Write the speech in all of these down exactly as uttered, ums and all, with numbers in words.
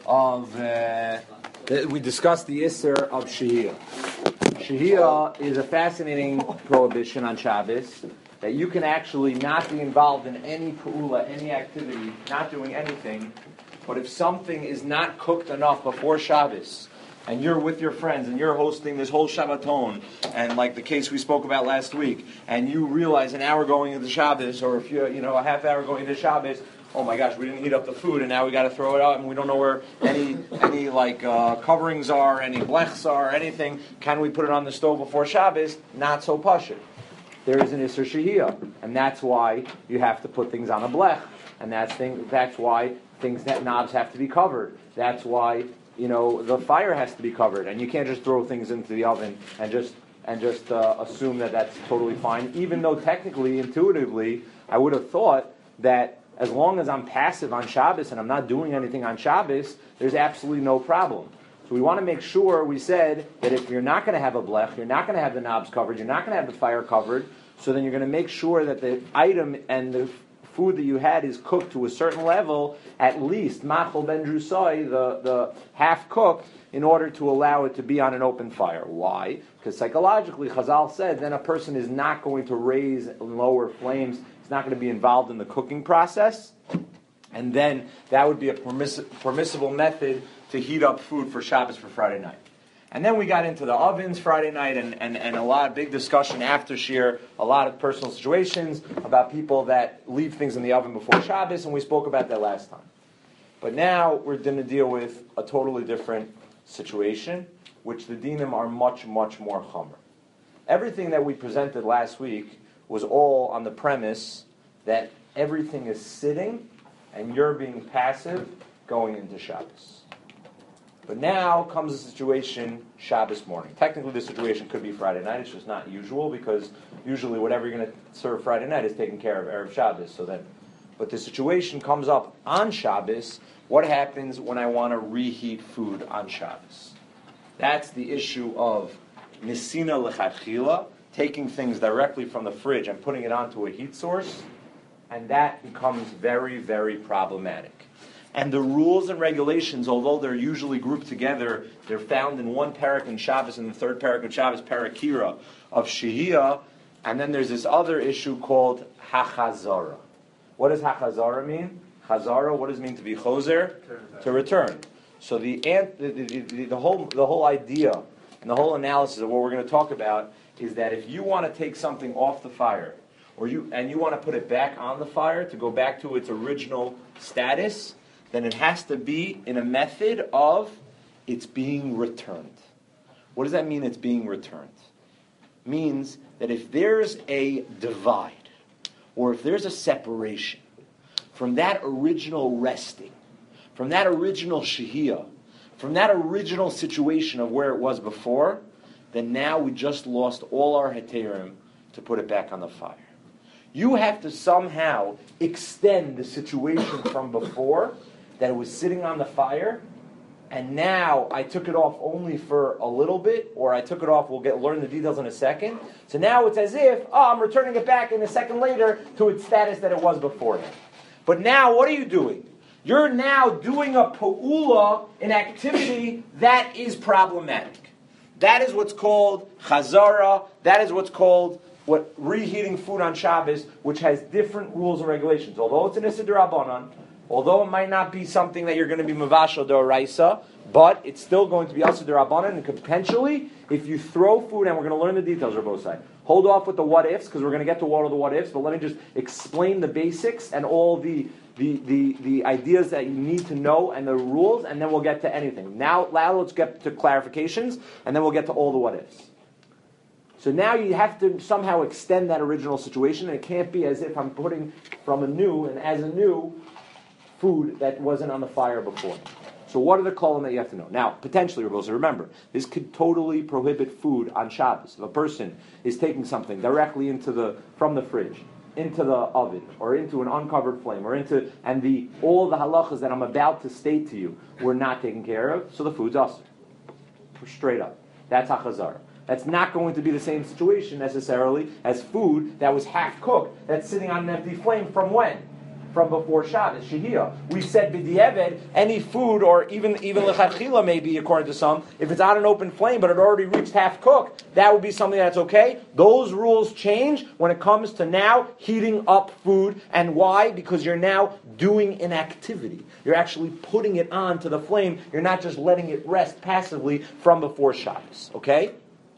of, uh, we discussed the Isser of Shehiyah. Shehiyah is a fascinating prohibition on Shabbos, that you can actually not be involved in any pu'ula, any activity, not doing anything, but if something is not cooked enough before Shabbos, and you're with your friends, and you're hosting this whole Shabbaton, and like the case we spoke about last week, and you realize an hour going into Shabbos, or if you're, you know, a half hour going into Shabbos, oh my gosh, we didn't heat up the food, and now we got to throw it out, and we don't know where any any like uh, coverings are, any blechs are, anything. Can we put it on the stove before Shabbos? Not so pashut. There is an Isser Shehiyah, and that's why you have to put things on a blech, and that's thing. That's why things that knobs have to be covered. That's why, you know, the fire has to be covered, and you can't just throw things into the oven and just and just uh, assume that that's totally fine. Even though technically, intuitively, I would have thought that as long as I'm passive on Shabbos and I'm not doing anything on Shabbos, there's absolutely no problem. So we want to make sure, we said, that if you're not going to have a blech, you're not going to have the knobs covered, you're not going to have the fire covered, so then you're going to make sure that the item and the food that you had is cooked to a certain level, at least, machol ben drusai, the, the half-cooked, in order to allow it to be on an open fire. Why? Because psychologically, Chazal said, then a person is not going to raise and lower flames, he's not going to be involved in the cooking process, and then that would be a permiss- permissible method to heat up food for Shabbos for Friday night. And then we got into the ovens Friday night, and, and, and a lot of big discussion after Shir, a lot of personal situations about people that leave things in the oven before Shabbos, and we spoke about that last time. But now we're going to deal with a totally different situation, which the dinim are much, much more chomer. Everything that we presented last week was all on the premise that everything is sitting, and you're being passive going into Shabbos. But now comes a situation Shabbos morning. Technically, the situation could be Friday night. It's just not usual because usually whatever you're going to serve Friday night is taken care of Erev Shabbos. So then, but the situation comes up on Shabbos. What happens when I want to reheat food on Shabbos? That's the issue of nisina lechatchila, taking things directly from the fridge and putting it onto a heat source, and that becomes very, very problematic. And the rules and regulations, although they're usually grouped together, they're found in one parak in Shabbos and the third parak of Shabbos, parakira, of Shehiyah, and then there's this other issue called hachazara. What does hachazara mean? Chazara, what does it mean to be choser? To return. So the, ant, the, the, the, the, whole, the whole idea and the whole analysis of what we're going to talk about is that if you want to take something off the fire, or you and you want to put it back on the fire to go back to its original status, then it has to be in a method of it's being returned. What does that mean, it's being returned? It means that if there's a divide, or if there's a separation from that original resting, from that original shehiyah, from that original situation of where it was before, then now we just lost all our heterim to put it back on the fire. You have to somehow extend the situation from before, that it was sitting on the fire, and now I took it off only for a little bit, or I took it off, we'll get learn the details in a second. So now it's as if, oh, I'm returning it back in a second later to its status that it was beforehand. But now, what are you doing? You're now doing a pa'ula, an activity that is problematic. That is what's called chazara, that is what's called what reheating food on Shabbos, which has different rules and regulations. Although it's an Issa d'Rabbanan, although it might not be something that you're going to be mavashal d'oraisa, but it's still going to be also d'Rabbanan, and potentially, if you throw food, and we're going to learn the details on both sides. Hold off with the what-ifs, because we're going to get to all of the what-ifs, but let me just explain the basics and all the, the, the, the ideas that you need to know and the rules, and then we'll get to anything. Now, now let's get to clarifications, and then we'll get to all the what-ifs. So now you have to somehow extend that original situation, and it can't be as if I'm putting from a new, and as a new, food that wasn't on the fire before. So what are the kolim that you have to know? Now, potentially, Rebbe, remember, this could totally prohibit food on Shabbos. If a person is taking something directly into the from the fridge, into the oven, or into an uncovered flame, or into, and the all the halachas that I'm about to state to you were not taken care of, so the food's usher. Straight up. That's hachazara. That's not going to be the same situation necessarily as food that was half cooked, that's sitting on an empty flame from when? from before Shabbos, Shehiyah. We said b'di'eved, any food, or even even lechatchila maybe, according to some, if it's on an open flame but it already reached half cooked, that would be something that's okay. Those rules change when it comes to now heating up food. And why? Because you're now doing an activity. You're actually putting it onto the flame. You're not just letting it rest passively from before Shabbos. Okay?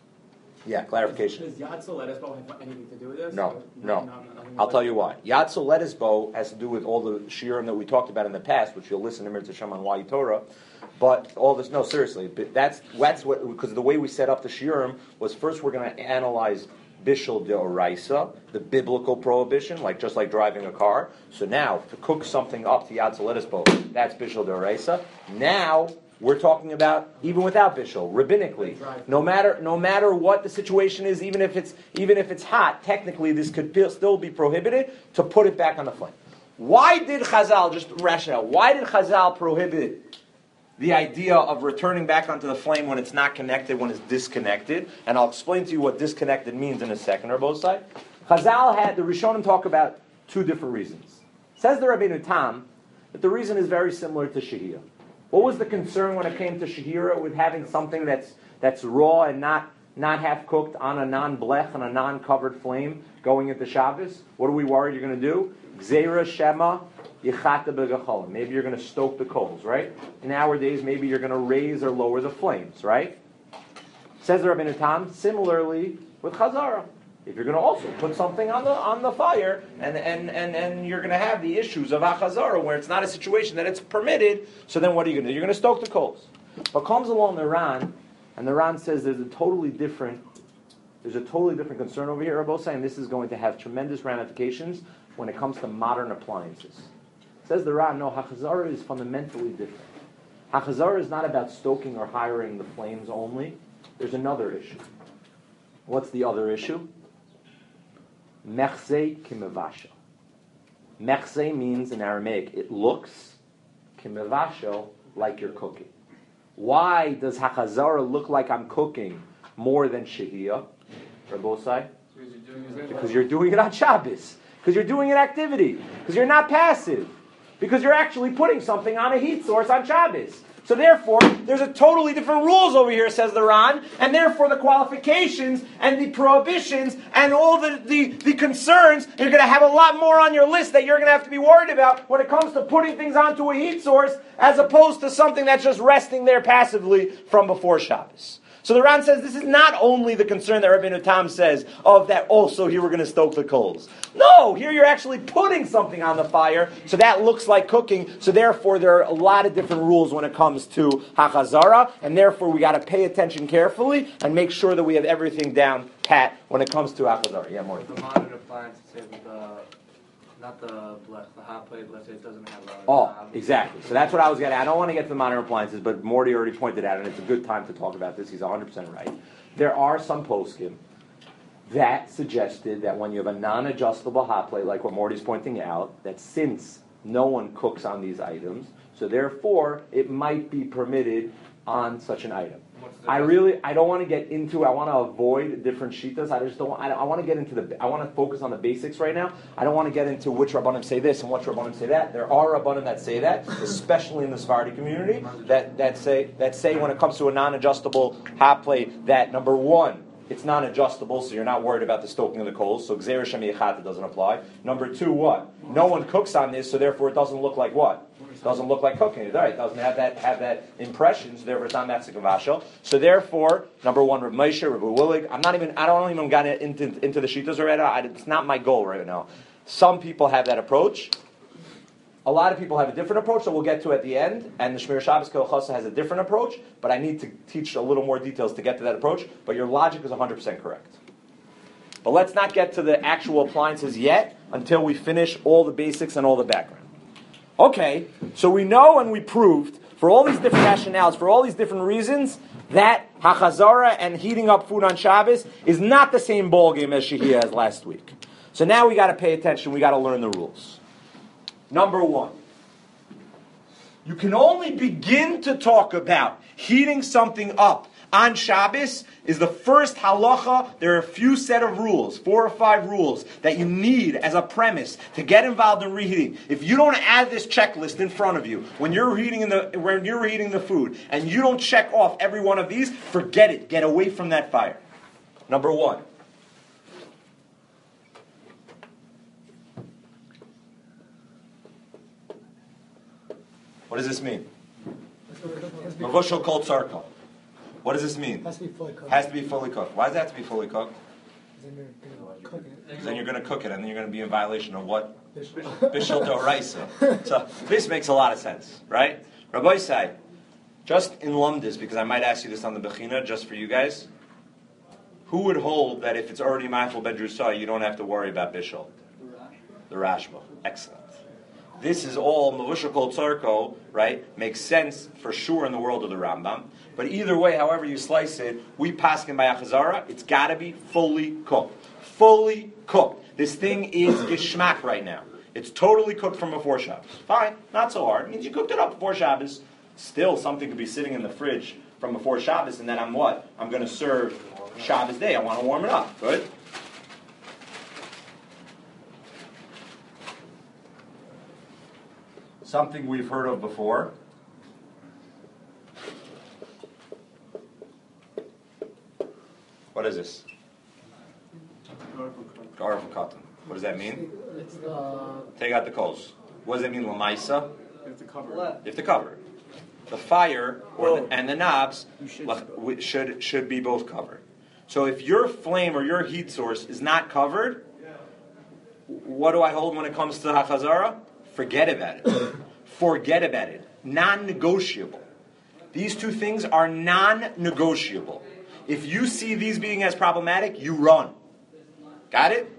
Yeah, clarification. Does Yatzel lettuce bow have anything to do with this? No, no. no, no I'll tell you why. Yatzel lettuce bow has to do with all the shiurim that we talked about in the past, which you'll listen to Mirza Shem on Why Torah. But all this, no, seriously, but that's that's what, because the way we set up the shiurim was first we're going to analyze bishul deoraisa, the biblical prohibition, like just like driving a car. So now to cook something up to Yatzel lettuce bow, that's bishul deoraisa. Now we're talking about even without bishul, rabbinically. No matter no matter what the situation is, even if it's even if it's hot, technically this could feel, still be prohibited to put it back on the flame. Why did Chazal, just rationale, why did Chazal prohibit the idea of returning back onto the flame when it's not connected, when it's disconnected? And I'll explain to you what disconnected means in a second, or both sides. Chazal had, the Rishonim talk about two different reasons. Says the Rabbeinu Tam that the reason is very similar to Shehiyah. What was the concern when it came to Shehira with having something that's that's raw and not not half cooked on a non-blech, on a non-covered flame going into Shabbos? What are we worried you're going to do? Gzeira Shema Yichata B'Gacholim. Maybe you're going to stoke the coals, right? In our days, maybe you're going to raise or lower the flames, right? Says the Rabbeinu Tam, similarly with Chazara. If you're going to also put something on the on the fire, and and, and, and you're going to have the issues of Achazara, where it's not a situation that it's permitted, so then what are you going to do? You're going to stoke the coals. But comes along the Ran, and the Ran says there's a totally different, there's a totally different concern over here. We're both saying this is going to have tremendous ramifications when it comes to modern appliances. Says the Ran, no, Hachazara is fundamentally different. Hachazara is not about stoking or hiring the flames only. There's another issue. What's the other issue? Mechzei kimevasho. Mechzei means in Aramaic, it looks kimevasho, like you're cooking. Why does Hachazara look like I'm cooking more than Shehiyah? Rabosai? Because you're doing it on Shabbos. Because you're doing an activity. Because you're not passive. Because you're actually putting something on a heat source on Shabbos. So therefore, there's a totally different rules over here, says the Ran, and therefore the qualifications and the prohibitions and all the, the, the concerns, you're going to have a lot more on your list that you're going to have to be worried about when it comes to putting things onto a heat source as opposed to something that's just resting there passively from before Shabbos. So the Ran says this is not only the concern that Rabbeinu Tam says of that also here we're going to stoke the coals. No, here you're actually putting something on the fire, so that looks like cooking. So therefore there are a lot of different rules when it comes to Hachazara, and therefore we got to pay attention carefully and make sure that we have everything down pat when it comes to Hachazara. Yeah, more. The modern appliance is the not the blech, the hot plate. Let's say it doesn't have a. Oh, exactly. So that's what I was getting at. I don't want to get to the modern appliances, but Morty already pointed out, and it's a good time to talk about this. He's one hundred percent right. There are some poskim that suggested that when you have a non-adjustable hot plate, like what Morty's pointing out, that since no one cooks on these items, so therefore it might be permitted on such an item. I really, I don't want to get into, I want to avoid different shitas. I just don't want, I, I want to get into the, I want to focus on the basics right now. I don't want to get into which Rabbanim say this and which Rabbanim say that. There are Rabbanim that say that, especially in the Sephardi community, that, that say, that say when it comes to a non-adjustable hot plate, that number one, it's non-adjustable, so you're not worried about the stoking of the coals, so Gzeira Shem Yichata doesn't apply. Number two, what? No one cooks on this, so therefore it doesn't look like what? It doesn't look like cooking. It doesn't have that have that impression, so therefore it's not Metzikavashal. So therefore, number one, Reb Moshe, Reb Willig, I'm not even, I don't even get into, into the Shitas already. I, it's not my goal right now. Some people have that approach. A lot of people have a different approach that we'll get to at the end, and the Shmir Shabbos Kol Chasa has a different approach, but I need to teach a little more details to get to that approach, but your logic is one hundred percent correct. But let's not get to the actual appliances yet until we finish all the basics and all the background. Okay, so we know and we proved, for all these different rationales, for all these different reasons, that Hachazara and heating up food on Shabbos is not the same ballgame as Shehiyah as last week. So now we got to pay attention, we got to learn the rules. Number one, you can only begin to talk about heating something up On Shabbos is the first halacha. There are a few set of rules, four or five rules, that you need as a premise to get involved in reheating. If you don't add this checklist in front of you when you're reheating in the when you're reheating the food, and you don't check off every one of these, forget it. Get away from that fire. Number one. What does this mean? Mavushal kol tzarko. What does this mean? Has to be fully cooked. Has to be fully cooked. Why does that have to be fully cooked? Then you're going to cook it. Because then you're going to cook it, and then you're going to be in violation of what? Bishul. Bishul Doraisa. So this makes a lot of sense, right? Rabbi Isai, just in Lumdis, because I might ask you this on the Bechina, just for you guys, who would hold that if it's already Ma'afel Bedrusah, you don't have to worry about Bishul? The Rashba. Excellent. This is all Mavushal Kol Tzarko, right? Makes sense for sure in the world of the Rambam. But either way, however you slice it, we paskin by Achazara, it's got to be fully cooked. Fully cooked. This thing is geschmack right now. It's totally cooked from before Shabbos. Fine, not so hard. It means you cooked it up before Shabbos. Still, something could be sitting in the fridge from before Shabbos, and then I'm what? I'm going to serve Shabbos day. I want to warm it up. Good? Something we've heard of before. What is this? Garf Katan. What does that mean? It's the... Take out the coals. What does that mean, Lamaisa? You have to cover You have to cover it. The fire or the, and the knobs should. should should be both covered. So if your flame or your heat source is not covered, what do I hold when it comes to Hachazara? Forget about it. Forget about it. Non-negotiable. These two things are non-negotiable. If you see these being as problematic, you run. Got it?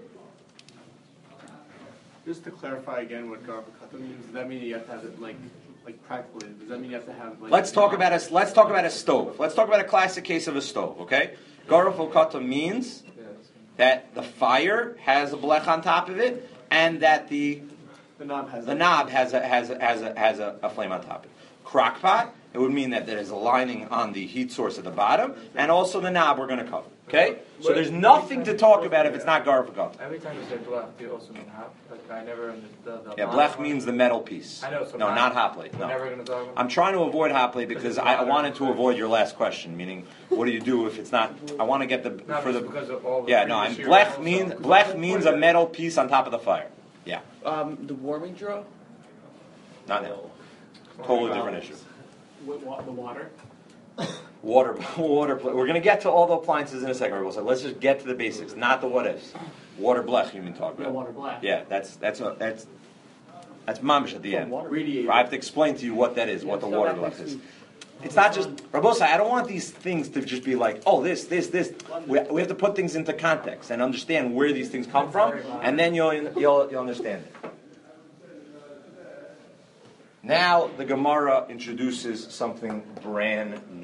Just to clarify again what Garba Kata means, does that mean you have to have it like, like practically? Does that mean you have to have like? Let's talk about a let's talk about a stove. Let's talk about a classic case of a stove. Okay, Garaf Kata means that the fire has a blech on top of it, and that the The knob has the a, knob has a has a has a has a, a flame on top of it. Crockpot, it would mean that there is a lining on the heat source at the bottom, and also the knob we're going to cover. Okay, so there's nothing to talk about if it's not Garaf Kata. Every time you say blech, do you also mean hot? Like I never understood the. Yeah, blech means the metal piece. I know. So no, not, not hot plate. We're No. never going to talk about. I'm trying to avoid hot plate because I, I wanted to avoid your last question, meaning what do you do if it's not? I want to get the Not for the because of all the yeah no. I'm previous blech years means also. blech means a metal piece on top of the fire. Yeah, Um, the warming draw? not now. Totally different issue. With wa- the water. Water, water. pl- We're going to get to all the appliances in a second. We'll say, let's just get to the basics, not the what ifs. Water blech, you mean talk about? water black. Yeah, that's that's a, that's that's mamish at the end. Radiator. I have to explain to you what that is, what the water blech is. It's not just Rabosa. I don't want these things to just be like, oh, this, this, this. We, we have to put things into context and understand where these things come from, and then you'll you'll you'll understand it. Now the Gemara introduces something brand new.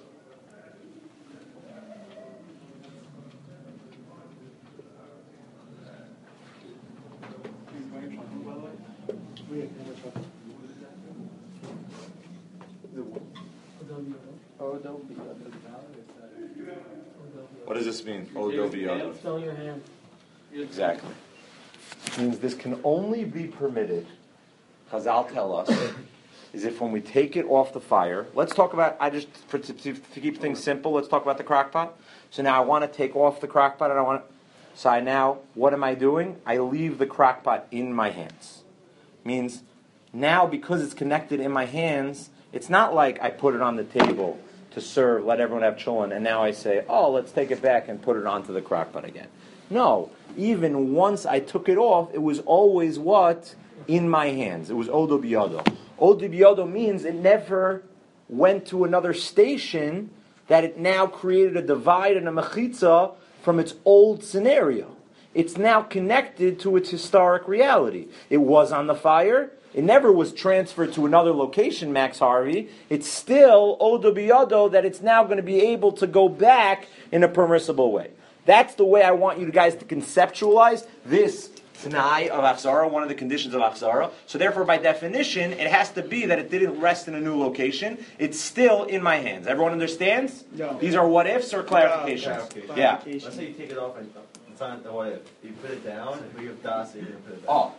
What does this mean? Odo Fill your hand. Exactly. It means this can only be permitted, Chazal tell us, is if when we take it off the fire, let's talk about, I just, for, to, to keep things simple, let's talk about the crock pot. So now I want to take off the crock pot and I want to, so I now, what am I doing? I leave the crock pot in my hands. Means now because it's connected in my hands, it's not like I put it on the table to serve, let everyone have chulin, and now I say, oh, let's take it back and put it onto the crock pot again. No, even once I took it off, it was always what? In my hands. It was odo biyado. Odo biyado means it never went to another station, that it now created a divide and a mechitza from its old scenario. It's now connected to its historic reality. It was on the fire. It never was transferred to another location, Max Harvey. It's still odo biyado that it's now going to be able to go back in a permissible way. That's the way I want you guys to conceptualize this t'nai of achzara, one of the conditions of achzara. So therefore, by definition, it has to be that it didn't rest in a new location. It's still in my hands. Everyone understands? No. These are what ifs or clarifications? clarification. Yeah. Let's say you take it off and it's not the way you put it down, and we have das, you're gonna put it back. Oh,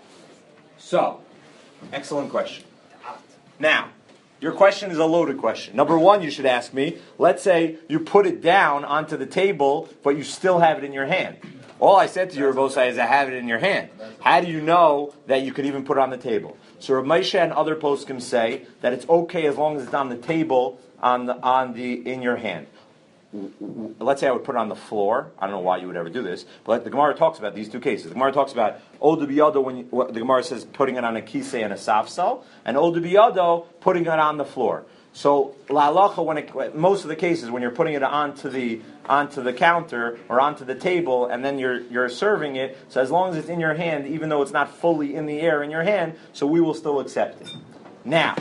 so excellent question. Now, your question is a loaded question. Number one, you should ask me, let's say you put it down onto the table, but you still have it in your hand. All I said to you, Rabosai, is I have it in your hand. How do you know that you could even put it on the table? So Rav Moshe and other poskim say that it's okay as long as it's on the table, on the, on the in your hand. Let's say I would put it on the floor. I don't know why you would ever do this, but the Gemara talks about these two cases. The Gemara talks about Odu Biyado when you, the Gemara says putting it on a kisei and a safsal, and Odu Biyado putting it on the floor. So la halacha, when it, most of the cases when you're putting it onto the onto the counter or onto the table, and then you're you're serving it. So as long as it's in your hand, even though it's not fully in the air in your hand, so we will still accept it. Now,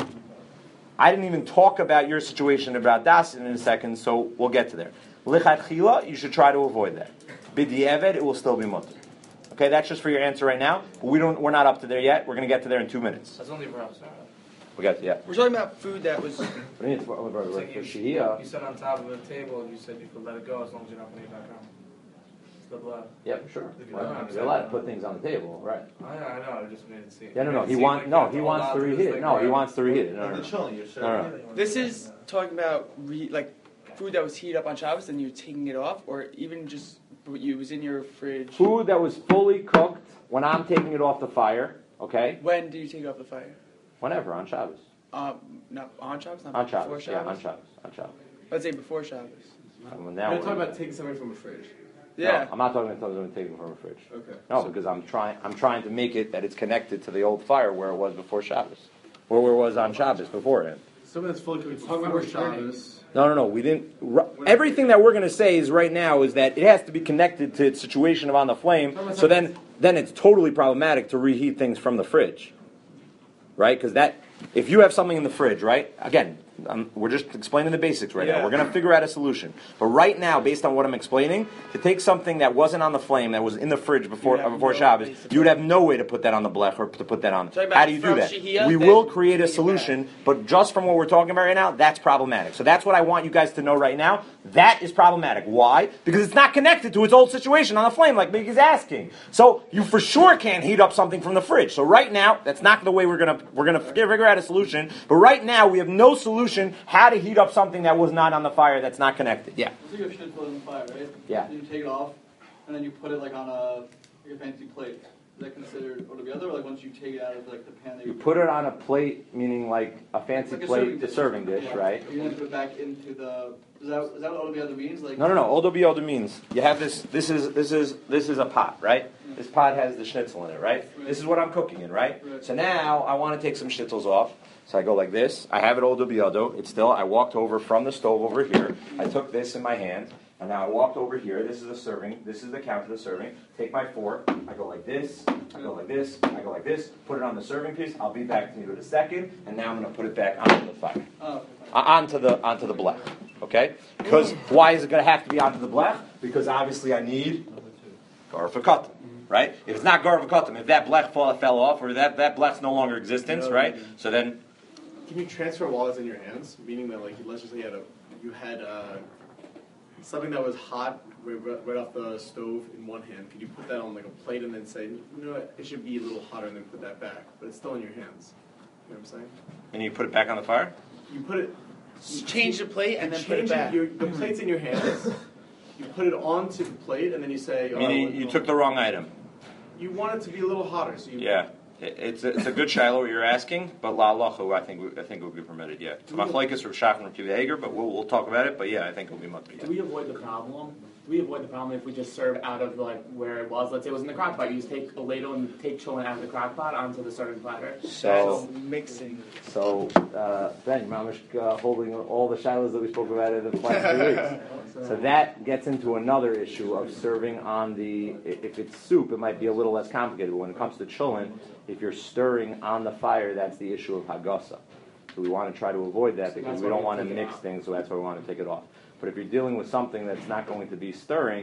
I didn't even talk about your situation about das in a second, so we'll get to there. Lichatchila, you should try to avoid that. B'di'eved, it will still be mutter. Okay, that's just for your answer right now. But we don't. We're not up to there yet. We're going to get to there in two minutes. That's only for us. We got to, yeah. We're talking about food that was. What do you mean for, for, It's for, like for you, shehiyah? you said on top of the table, you said you could let it go as long as you're not putting it back on. Still blood. Yeah, for sure. If you Right. don't have You're allowed to put things on the table, right? I know, I know. I just made it seem. Yeah, no, no. it He seemed wants like no. you have He to wants hold to on reheat this it. thing No, he forever. wants to reheat it. No, Like no, the no. chilling, you're serving No, no. it. This is talking about re, like food that was heated up on Shabbos and you're taking it off, or even just you was in your fridge. Food that was fully cooked when I'm taking it off the fire. Okay. When do you take it off the fire? Whenever on Shabbos. Um, not on Shabbos, not On before Shabbos. Shabbos. Yeah, on Shabbos. On Shabbos. Let's say before Shabbos. Um, We're now talking we're- about taking something from the fridge. Yeah. No, I'm not talking about something taken from a fridge. Okay. No, because I'm trying. I'm trying to make it that it's connected to the old fire where it was before Shabbos, or where it was on Shabbos beforehand. Something that's fully cooked before Shabbos. No, no, no. We didn't. r- Everything that we're going to say is right now is that it has to be connected to its situation of on the flame. So then, then it's totally problematic to reheat things from the fridge, right? Because that, if you have something in the fridge, right? Again, um, we're just explaining the basics right now. Yeah. We're going to figure out a solution. But right now, based on what I'm explaining, to take something that wasn't on the flame, that was in the fridge before You have uh, before no Shabbos, place to you would put have no way to put that on the blech or to put that on. Talking about How do you do from that? Shehiyah, We then will create a bring it back. solution, but just from what we're talking about right now, that's problematic. So that's what I want you guys to know right now. That is problematic. Why? Because it's not connected to its old situation on the flame, like Miggy's asking. So you for sure can't heat up something from the fridge. So right now, that's not the way we're gonna we're gonna figure out a solution. But right now, we have no solution how to heat up something that was not on the fire, that's not connected. Yeah. So you have schnitzel in the fire, right? Yeah. You take it off, and then you put it like on a, like a fancy plate. Is that considered one or the other, or like once you take it out of like the pan that You you put it on a plate, meaning like a fancy like a plate, serving the dish. serving dish, Yeah. right? You're gonna put it back into the. Is that is that what all the other means? Like No, no, no. Odo biodo means you have this. This is this is this is a pot, right? This pot has the schnitzel in it, right? This is what I'm cooking in, right? Right. So now I want to take some schnitzels off. So I go like this. I have it odo biodo. It's still. I walked over from the stove over here. I took this in my hand, and now I walked over here. This is the serving. This is the counter of the serving. Take my fork. I go like this. I go like this. I go like this. Put it on the serving piece. I'll be back to you in a second. And now I'm going to put it back onto the fire. Oh, okay, fine. Uh, onto the onto the blech, okay? Because why is it going to have to be onto the blech? Because obviously I need garfakatim, right? If it's not garfakatim, if that blech fall, fell off, or that that blech's no longer existence, right? So then, Can you transfer while it's in your hands? Meaning that, like, let's just say you had a, you had uh, something that was hot right, right off the stove in one hand. Could you put that on like a plate and then say, you know what, it should be a little hotter, and then put that back, but it's still in your hands. You know what I'm saying? and you put it back on the fire. You put it. Change the plate and you then put it change back. Your, the plate's in your hands. You put it onto the plate, and then you say, oh, Meaning you took the wrong item. You want it to be a little hotter, so you. Yeah, It- it's a, it's a good shiloh what you're asking, but la halacha, I think I think it would be permitted. Yeah, it's machlekes or shach and Kiva Hager, but we'll we'll talk about it. But yeah, I think it will be mutter. Do we avoid the problem? Do we avoid the problem if we just serve out of like where it was? Let's say it was in the crock pot. You just take a ladle and take cholent out of the crock pot onto the serving platter. So. Mixing. So, uh, Ben, Mamish uh, holding all the shilohs that we spoke about in the last few weeks. So that gets into another issue of serving on the, i- if it's soup, it might be a little less complicated. But when it comes to cholent, if you're stirring on the fire, that's the issue of hagasa. So we want to try to avoid that because That's we why don't we want to take it mix out. things, so that's why we want to take it off. But if you're dealing with something that's not going to be stirring,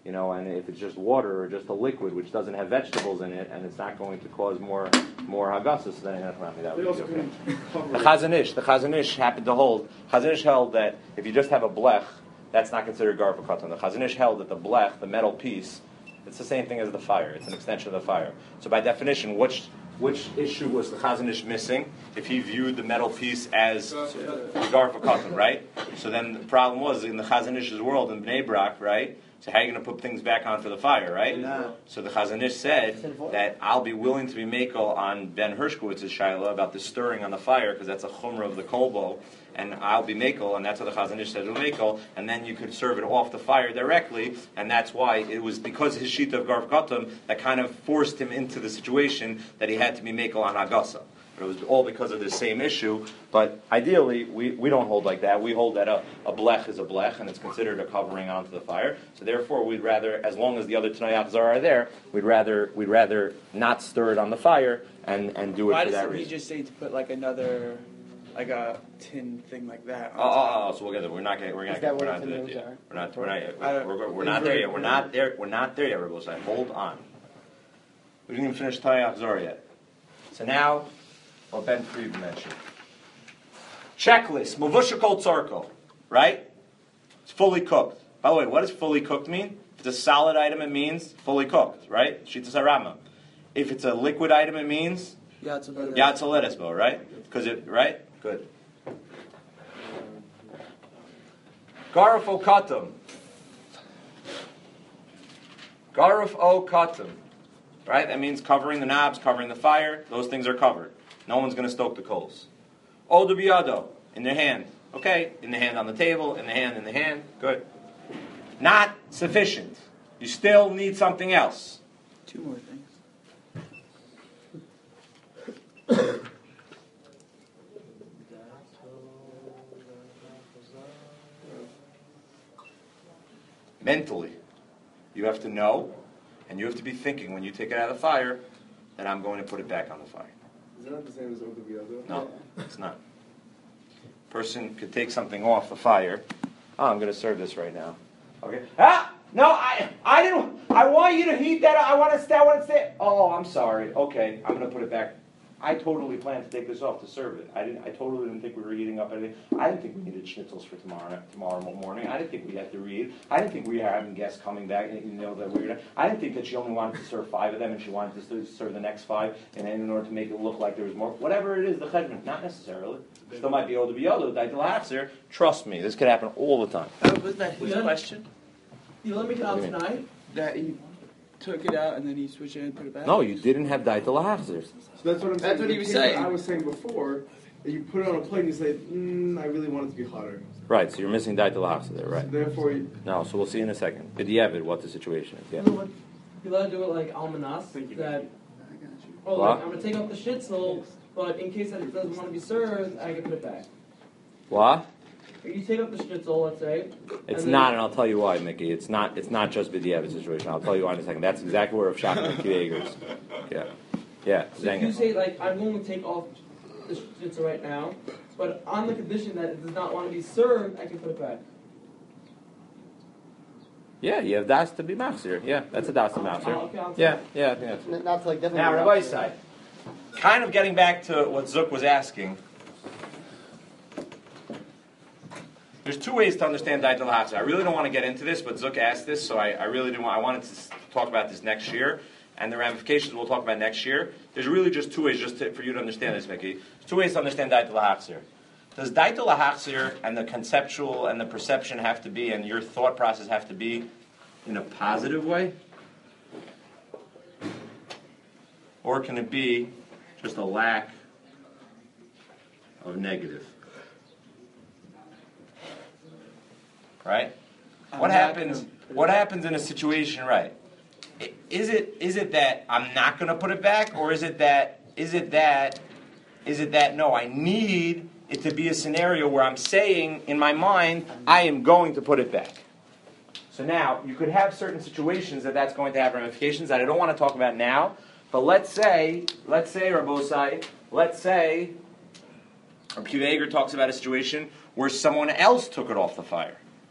You know, and if it's just water or just a liquid which doesn't have vegetables in it, and it's not going to cause more more hagasus, then that They would be also okay. couldn't cover The it. Chazon Ish, the Chazon Ish happened to hold. Chazon Ish held that if you just have a blech, that's not considered gar v'katan. The Chazon Ish held that the blech, the metal piece, it's the same thing as the fire. It's an extension of the fire. So by definition, which which issue was the Chazon Ish missing? If he viewed the metal piece as the gar v'katan, right? So then the problem was in the Chazon Ish's world in Bnei Brak, right? So how are you going to put things back on for the fire, right? No. So the Chazon Ish said that I'll be willing to be makel on Ben Hershkowitz's shaila about the stirring on the fire because that's a chumrah of the kolbo, and I'll be makel, and that's what the Chazon Ish said, makel, and then you could serve it off the fire directly, and that's why it was because of his shita of Garv Katam that kind of forced him into the situation that he had to be makel on Agasa. But it was all because of the same issue. But ideally, we, we don't hold like that. We hold that a, a blech is a blech, and it's considered a covering onto the fire. So therefore, we'd rather, as long as the other Tanai Achzar are there, we'd rather we'd rather not stir it on the fire and, and do it Why for that doesn't he reason. just say to put like another, like a tin thing like that? Oh, On top? oh, oh, so we'll get there. We're not getting. We're not. Is that We're what not. the there names yet. are? We're not. We're not. I don't- We're, we're not there yet. We're not there. We're not there yet. We're going Hold on. We didn't even finish Tanai Achzar yet. So now, what Ben Fried mentioned. Checklist. Mavushakol tzarko. Right? It's fully cooked. By the way, what does fully cooked mean? If it's a solid item, it means fully cooked, right? Shitas harama. If it's a liquid item, it means Yeah, it's a better. yatzaledesbo, right? Because it, right? Good. Garuf o katum. Garuf o katum. Right? That means covering the knobs, covering the fire. Those things are covered. No one's going to stoke the coals. O dubiyado. In their hand. Okay. In the hand on the table. In the hand, in the hand. Good. Not sufficient. You still need something else. Two more things. Mentally. You have to know, and you have to be thinking when you take it out of the fire that I'm going to put it back on the fire. Is that not the same as Odabiado? No, it's not. Person could take something off the fire. Oh, I'm going to serve this right now. Okay. Ah, no, I, I didn't. I want you to heat that. I want to stay. I want to stay. Oh, I'm sorry. Okay, I'm going to put it back. I totally planned to take this off to serve it. I didn't. I totally didn't think we were heating up anything. I didn't think we needed schnitzels for tomorrow tomorrow morning. I didn't think we had to read. I didn't think we were having guests coming back. You know that we were. I didn't think that she only wanted to serve five of them and she wanted to serve the next five, and in order to make it look like there was more. Whatever it is, the cheshbon, not necessarily. Still might be able to be other. Daitel Trust me, this could happen all the time. Uh, was that his Yeah. question? You let me get out What do you mean? tonight? That he took it out and then he switched it and put it back? No, you didn't have Daitel So that's what I'm saying. That's what he The was case that saying. I was saying before, that you put it on a plate and you say, mm, I really want it to be hotter. Right, so you're missing Daitel there, right? So therefore, you, No, so we'll see in a second. B'diavad, what the situation is. Yeah. You know what? You let her do it like almanas. Thank you. That, I got you. oh, What? like, I'm going to take out the schnitzel, but in case that it doesn't want to be served, I can put it back. What? You take out the schnitzel, let's say. It's and not, then- and I'll tell you why, Mickey. It's not. It's not just B'diavad situation. I'll tell you why in a second. That's exactly where Rav Shachar and Kiegers. Yeah, yeah. So if you Zenga. say, like, I'm going to take off the schnitzel right now, but on the condition that it does not want to be served, I can put it back. Yeah, you have das to be machzir. Yeah, that's a das to Oh, machzir. okay, I'm Yeah, sorry. yeah, I think that's. N- Not to like definitely. Now, Rabbi side. Kind of getting back to what Zook was asking. There's two ways to understand Daitel Hachzer. I really don't want to get into this, but Zook asked this, so I, I really do want. I wanted to s- talk about this next year, and the ramifications we'll talk about next year. There's really just two ways, just to, for you to understand this, Mickey. There's two ways to understand Daitel Hachzer. Does Daitel Hachzer and the conceptual and the perception have to be, and your thought process have to be, in a positive way, or can it be just a lack of negative? Right? I'm What not happens? gonna put it What back. happens in a situation? Right? I- Is it is it that I'm not going to put it back, or is it that is it that is it that no, I need it to be a scenario where I'm saying in my mind I am going to put it back. So now you could have certain situations that that's going to have ramifications that I don't want to talk about now. But let's say, let's say, Rabosai, let's say, or Kiva Eger talks about a situation where someone else took it off the fire.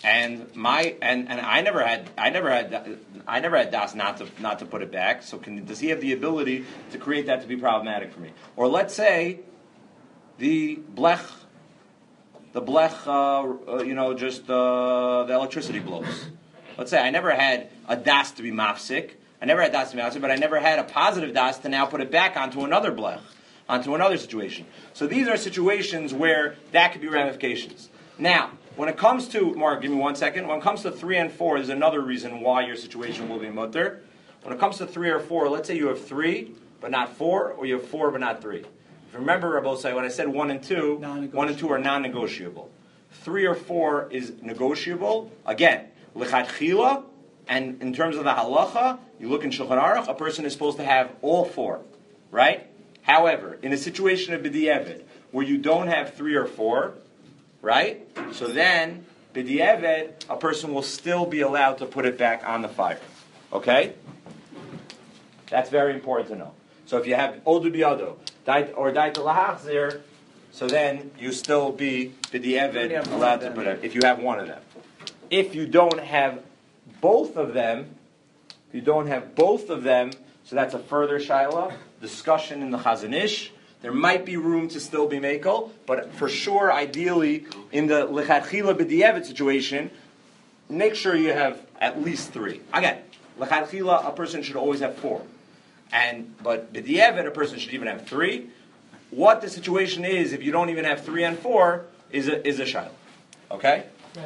and my and, and I never had I never had I never had das not to not to put it back. So can, does he have the ability to create that to be problematic for me? Or let's say the blech the blech uh, uh, you know just uh, the electricity blows. Let's say I never had a das to be mafsik. I never had das to be mafsik, but I never had a positive das to now put it back onto another blech, onto another situation. So these are situations where that could be ramifications. Now, when it comes to, Mark, give me one second. When it comes to three and four, there's another reason why your situation will be mutter. When it comes to three or four, let's say you have three, but not four, or you have four, but not three. If you remember, Rabbi say when I said one and two, one and two are non-negotiable. Three or four is negotiable. Again, lechatchila, and in terms of the halacha, you look in Shulchan Aruch, a person is supposed to have all four, right? However, in a situation of b'di'evid, where you don't have three or four, right? So then, b'di'evid, a person will still be allowed to put it back on the fire. Okay? That's very important to know. So if you have odu biyado, or daita lahachzir, so then you still be b'di'evid allowed to put it, if you have one of them. If you don't have both of them, if you don't have both of them, so that's a further shaila, discussion in the Chazon Ish. There might be room to still be mekel, but for sure, ideally, in the lechatchila b'di'evet situation, make sure you have at least three. Again, lechatchila, a person should always have four, and but b'di'evet, a person should even have three. What the situation is, if you don't even have three and four, is a is a shaila. Okay?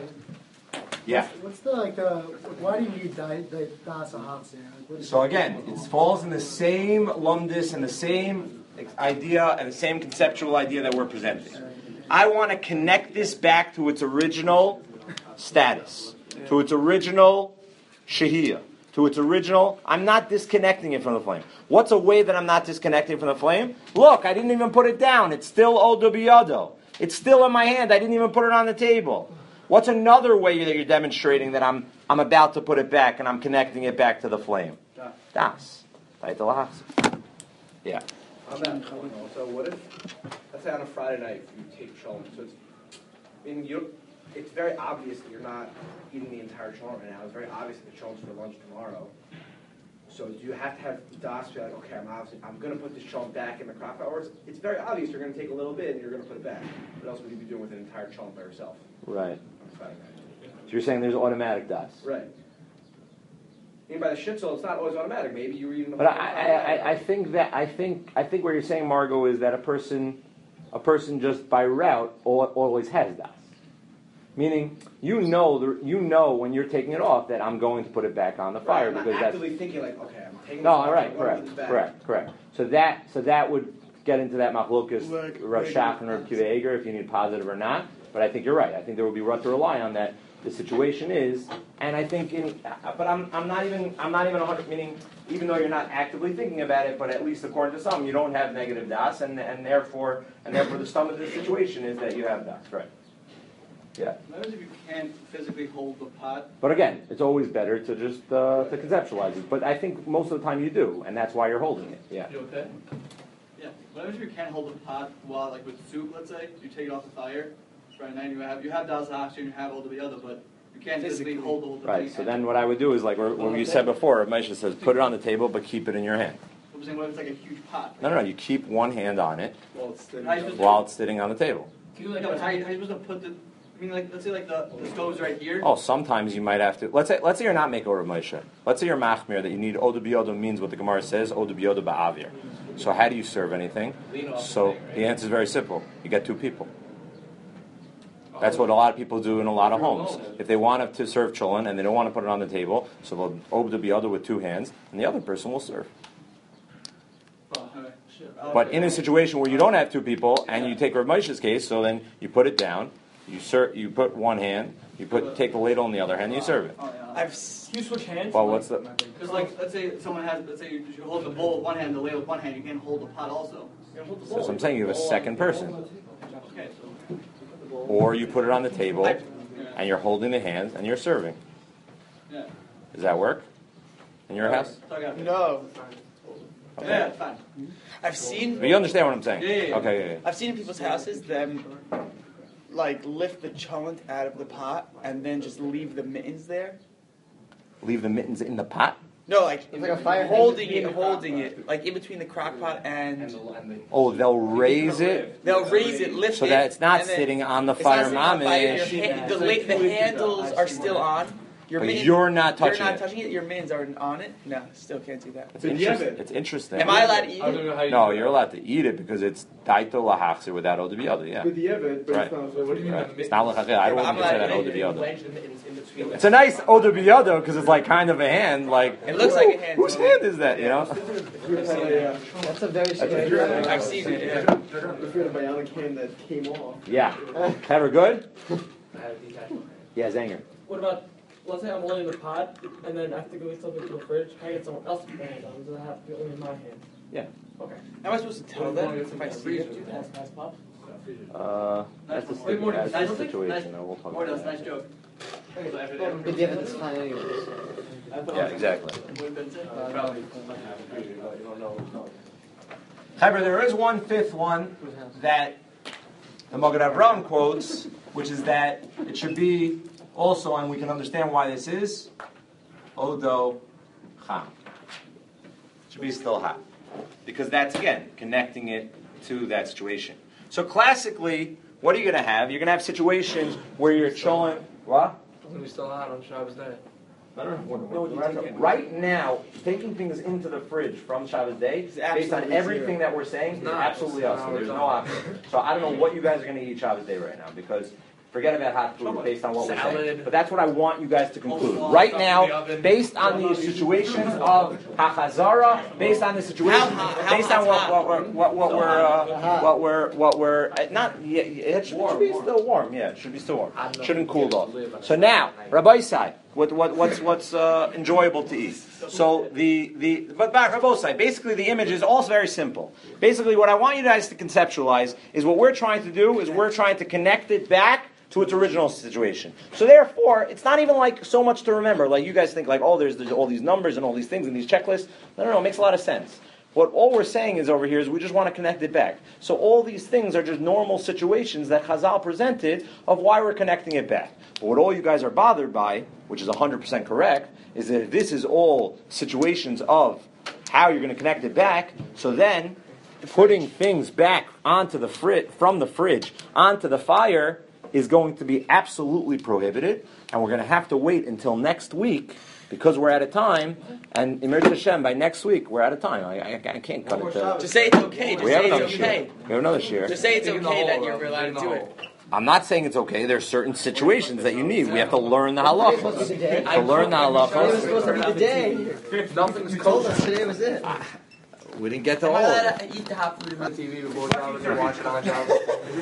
Yeah. What's the like the why do you need the the das ahatzer? So again, it falls in the same lumdis and the same idea and the same conceptual idea that we're presenting. I want to connect this back to its original status, to its original shehiyah, to its original. I'm not disconnecting it from the flame. What's a way that I'm not disconnecting from the flame? Look, I didn't even put it down. It's still odo biyado. It's still in my hand. I didn't even put it on the table. What's another way that you're demonstrating that I'm I'm about to put it back and I'm connecting it back to the flame? Das. Yeah. On that point also, what if, let's say on a Friday night you take shalom, so it's, I mean, you, it's very obvious that you're not eating the entire shalom right now. It's very obvious that the shalom's for lunch tomorrow. So do you have to have das be like, okay, I'm obviously, I'm going to put this shalom back in the crop hours? It's very obvious you're going to take a little bit and you're going to put it back. What else would you be doing with an entire shalom by yourself? Right. On Friday night? So you're saying there's automatic das. Right. Even by the shitzel, it's not always automatic. Maybe you were eating the But I, I, I, I think that I think I think what you're saying, Margot, is that a person, a person just by route always has das. Meaning, you know, the, you know when you're taking it off that I'm going to put it back on the fire right, I'm because not that's actively thinking like, okay, I'm taking. no, this all off, right, I'm correct, putting this back. correct, correct. So that so that would get into that machlokas Like, Rav Shach and Rav Kiva Eger if you need positive or not. But I think you're right. I think there would be rough to rely on that. The situation is, and I think in, but I'm I'm not even I'm not even a hundred. Meaning, even though you're not actively thinking about it, but at least according to some, you don't have negative das, and and therefore and therefore the sum of the situation is that you have das, right? Yeah. What if you can't physically hold the pot? But again, it's always better to just uh, to conceptualize it. But I think most of the time you do, and that's why you're holding it. Yeah. You okay? Yeah. What if you can't hold the pot while, like with soup, let's say, you take it off the fire, right now you have you have das and you have all the other, but you can't physically hold the whole thing. Right. So then what I would do is like what you said before. Maisha says, put it on the table, but keep it in your hand. I'm saying, what if it's like a huge pot? No, no, no. You keep one hand on it Well, it's sitting How you supposed to- while it's sitting on the table. Yeah, but how, you, how you supposed to put the? I mean, like let's say like the, the stove's right here. Oh, sometimes you might have to. Let's say, let's say you're not making over Moshe. Let's say you're machmir that you need odu biyodo means what the Gemara says odu biyodo ba'avir. So how do you serve anything? So the answer is very simple. You get two people. That's what a lot of people do in a lot of homes. If they want to serve cholent and they don't want to put it on the table, so they'll odu biyodo with two hands, and the other person will serve. But in a situation where you don't have two people and you take Rav Moshe's case, so then you put it down. You serve. You put one hand. You put take the ladle in the other hand. and You serve it. Oh, yeah. I've s- You switch hands. Well, what's the? Because like let's say someone has let's say you you hold the bowl with one hand, the ladle with one hand, you can't hold the pot also. You gotta hold the bowl. So I'm saying you have a second person, Okay, so or you put it on the table, yeah. and you're holding the hands and you're serving. Yeah. Does that work in your house? So I got it. no. Okay. Yeah, it's fine. I've seen But you understand what I'm saying? Yeah, yeah, yeah. Okay. Yeah, yeah. I've seen in people's houses them like lift the cholent out of the pot and then just leave the mittens there? Leave the mittens in the pot. No, like, It's like a fire holding in it, between the holding it, like in between the crock pot and Oh, they'll raise it they'll raise it, lift so it, that it's not and then- sitting on the it's not fire sitting on fire, your mamish. hand- the, la- the handles are still on. Your But mittens- you're not touching You're not it. touching it. Your mittens are on it. No, still can't do that. It's, But you have interest- it. it's interesting. Am I allowed to eat it? No, you're allowed to eat it because it's daito lahachzir without odebiyada. Yeah, With the Evid, but Right. it's not. So what do you right. It's not lachachir. I don't I'm want to say allowed that to eat odebiyada. Wedge the mittens in between. It's a nice odebiyada because it's like kind of a hand. Like It looks like a hand. Whose hand is that? You know. That's a very strange. I've seen it. Yeah. If you had a bionic hand that came off. Yeah. Ever good? Yeah, Zanger. What about, let's say I'm only in the pot, and then I have to go get something to the fridge. Can I get someone else's hand on? Does it have to be only in my hand? Yeah. Okay. Am I supposed to tell them if I see it? Pass, pass, pop. Uh, that's a, Wait, situ- Morty, that's nice- a situation. nice- though. We'll talk More about nice that. joke. But yeah, that's fine anyways. Yeah, exactly. Would have been sick. However, there is one fifth one that the Magen Avraham quotes, which is that it should be also, and we can understand why this is, Odo Cham. It should be still hot. Because that's, again, connecting it to that situation. So classically, what are you going to have? You're going to have situations where you're chilling. What? It's gonna be still hot on Shabbos day. Right now, taking things into the fridge from Shabbos Day, based on absolutely everything zero. that we're saying, is not. absolutely It's us. not. There's no option. So I don't know what you guys are going to eat Shabbos Day right now, because forget about hot food based on what we're saying. Salad. But that's what I want you guys to conclude. Right now, based on the situations of Hachazara, based on the situations, How hot- how based on hot's what, what, we're- what, what we're, uh, what we're, what we're, uh, not, yeah, it should, it should be still warm. Yeah, it should be still warm. Shouldn't cool off. So now, Rabbi Isai, what, what, what's, what's uh, enjoyable to eat? So the, the, but back Rabbi Isai, basically the image is also very simple. Basically, what I want you guys to conceptualize is what we're trying to do is we're trying to connect it back to its original situation. So therefore, it's not even like so much to remember. Like you guys think like, oh, there's, there's all these numbers and all these things and these checklists. No, no, no, it makes a lot of sense. What all we're saying is over here is we just want to connect it back. So all these things are just normal situations that Chazal presented of why we're connecting it back. But what all you guys are bothered by, which is one hundred percent correct, is that this is all situations of how you're going to connect it back. So then, putting things back onto the fridge, from the fridge onto the fire is going to be absolutely prohibited, and we're going to have to wait until next week because we're out of time. And Emir Hashem, by next week we're out of time. I, I, I can't cut it. To, Just say it's okay. Just we have say another it's share. okay. We have another share. Just say it's okay that you're allowed to do it. I'm not saying it's okay. There's certain situations that you need. We have to learn the halachos. To learn the It was halachos, supposed to be the day. Nothing's Told us today was it. we didn't get to Am all I of it. allowed to eat the hot food in the T V before Shabbos and watch it on Shabbos.